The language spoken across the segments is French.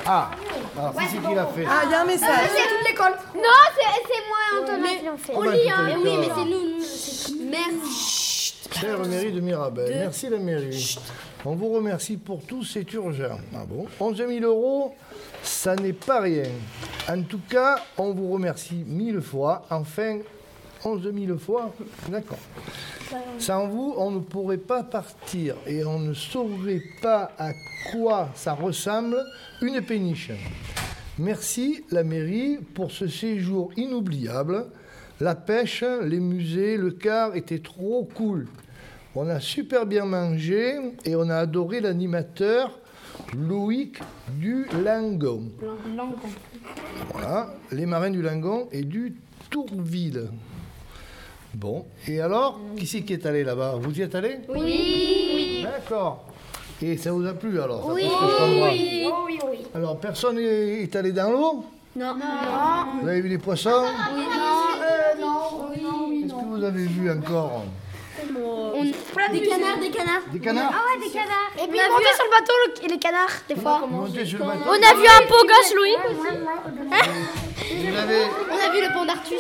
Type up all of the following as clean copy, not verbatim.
Ah, alors c'est qui l'a fait? Ah, il y a un message. C'est toute l'école. Non, c'est moi et Antonin qui l'ont fait. On lit, hein. Oui, mais c'est nous. Merci. Chère mairie de Mirabel, merci la mairie. On vous remercie pour tout, c'est urgent. Ah bon? 11 000 €, ça n'est pas rien. En tout cas, on vous remercie 1000 fois. Enfin, 11 000 fois, d'accord. Sans vous, on ne pourrait pas partir et on ne saurait pas à quoi ça ressemble une péniche. Merci la mairie pour ce séjour inoubliable. La pêche, les musées, le car étaient trop cool. On a super bien mangé et on a adoré l'animateur Loïc du Langon. Voilà, les marins du Langon et du Tourville. Bon, et alors, qui c'est qui est allé là-bas? Vous y êtes allé? Oui. D'accord. Et ça vous a plu alors? Ça Oui. plu, cet endroit Oui. Alors, personne est allé dans l'eau? Non. Vous avez vu des poissons? Oui. Qu'est-ce que vous avez vu encore? Des canards. Des canards? Ah ouais, des canards. Et puis On montait sur le bateau, les canards, des fois. Montez sur le bateau. on a vu un beau gosse, Loïc aussi. Vous On a vu le pont d'Artus.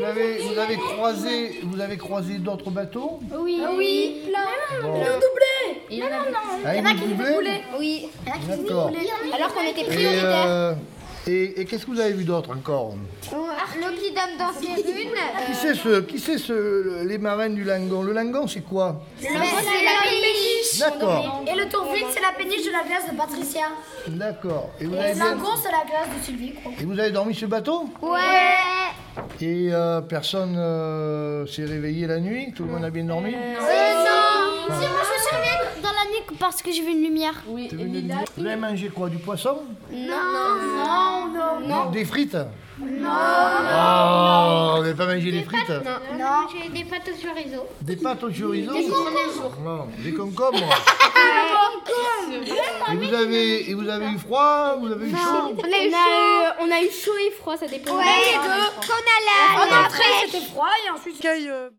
vous avez croisé d'autres bateaux? Oui. Bon. Il y en a vu. Ah, ils vous doublaient? Oui. D'accord. Alors qu'on était Et, prioritaires. et qu'est-ce que vous avez vu d'autre encore? L'oppidum dans ses runes. Qui c'est les marins du Langon? Le Langon, c'est quoi? C'est la péniche. D'accord, Et le Tourville, c'est la péniche de la glace de Patricia. d'accord. Et vous Et avez le bien- Langon, c'est la glace de Sylvie, quoi. et vous avez dormi sur le bateau? Ouais. Et personne s'est réveillé la nuit? Tout le monde a bien dormi? Non. Si, moi je me suis réveillée dans la nuit parce que j'ai vu une lumière. T'es venu de nuit? Vous avez mangé quoi? Du poisson? Non. Des frites? Non. Oh, vous n'avez pas mangé des frites? Non. J'ai des pâtes au chorizo. Des pâtes au chorizo? Non, des concombres. Et vous avez eu froid? Vous avez eu chaud? On a eu chaud et froid, ça dépend. Ouais, les deux. Qu'on a En entrée, c'était froid et ensuite...